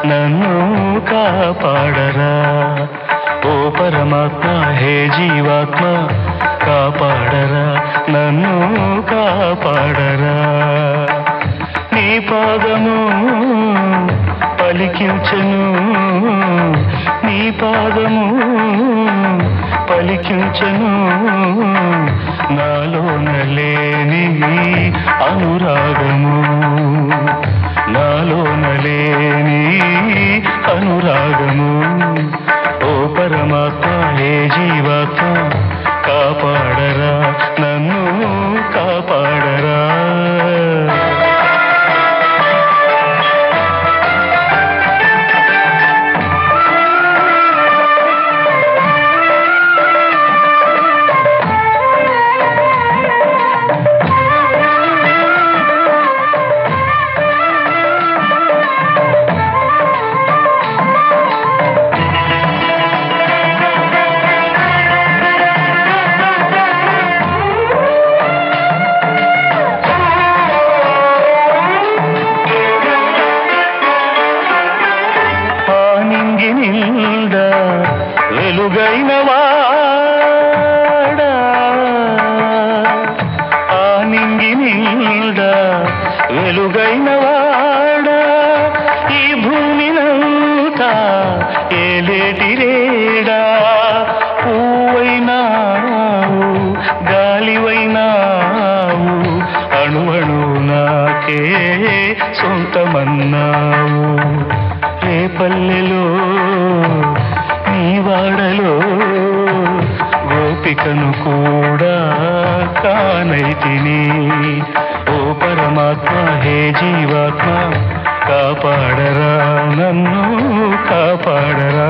నన్ను కాపాడరా ఓ పరమాత్మ హే జీవాత్మ కాపాడరా నన్ను కాపాడరా నీ పాదము పలికించను నీ పాదము పలికించను నాలోన లేని అనురాగము నాలోన లేని అనురాగము ఓ పరమాత్మ హే జీవాత్మ కాపాడరా నన్ను కాపాడరా వెలుగైన వాడా ఆ నింగి నిండా వెలుగైన వాడా ఈ భూమినంతా ఏలేటి రేడా పువ్వైనావు గాలివైనావు అణువణు నాకే సొంతమన్నావు రే పల్లెలో నీ వాడలో గోపికను కూడా కానైతిని ఓ పరమాత్మ హే జీవాత్మ కాపాడరా నన్ను కాపాడరా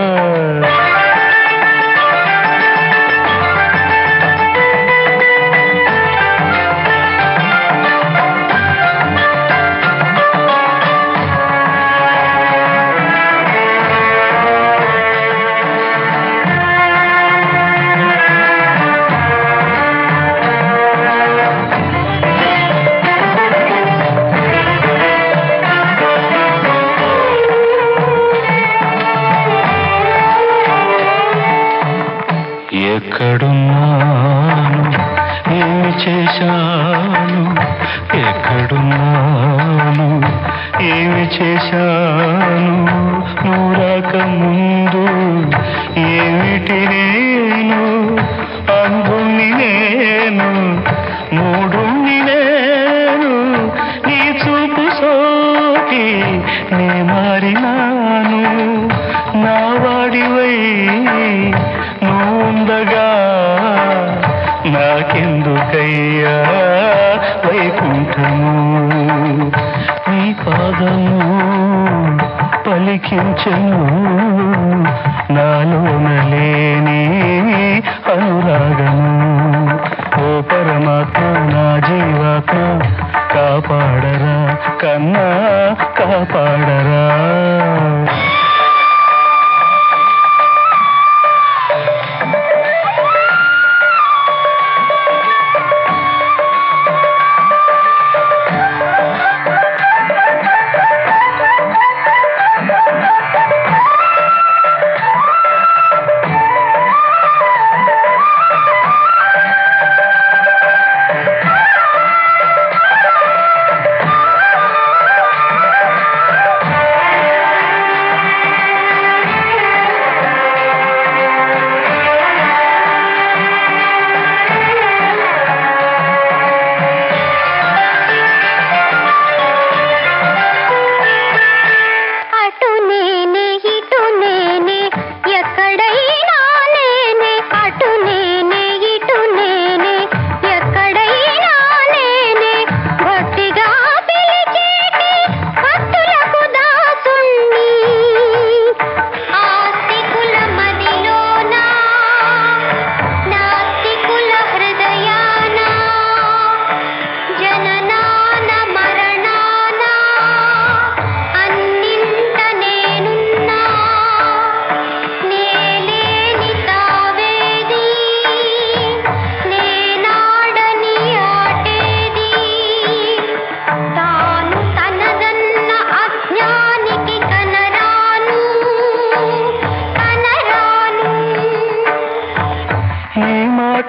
ఎక్కడున్నాను ఏమి చేశాను ఎక్కడున్నాను ఏమి చేశాను నువ్వు రాక ముందు ఏమిటి నేను అందుని నేను మూడుని నేను నీ చూపు సోకి నే మారినాను నా వాడివై నువ్వుండగా నాకెందుకయ్యా వైకుంఠము నీ పాదము పలికించను నాలోన లేని అనురాగము ఓ పరమాత్మ నా జీవాత్మ కాపాడరా కన్నా కాపాడరా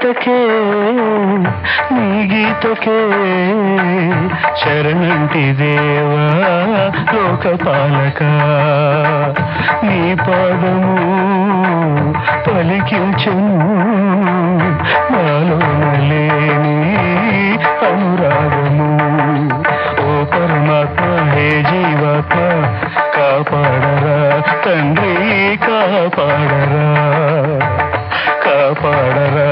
గీతకే నీ గీతకే శరణంటి దేవా లోకపాలక నీ పాదము పలికించును నాలోన లేని అనురాగము ఓ పరమాత్మ హే జీవాత్మ కాపాడరా తండ్రి కాపాడరా కాపాడరా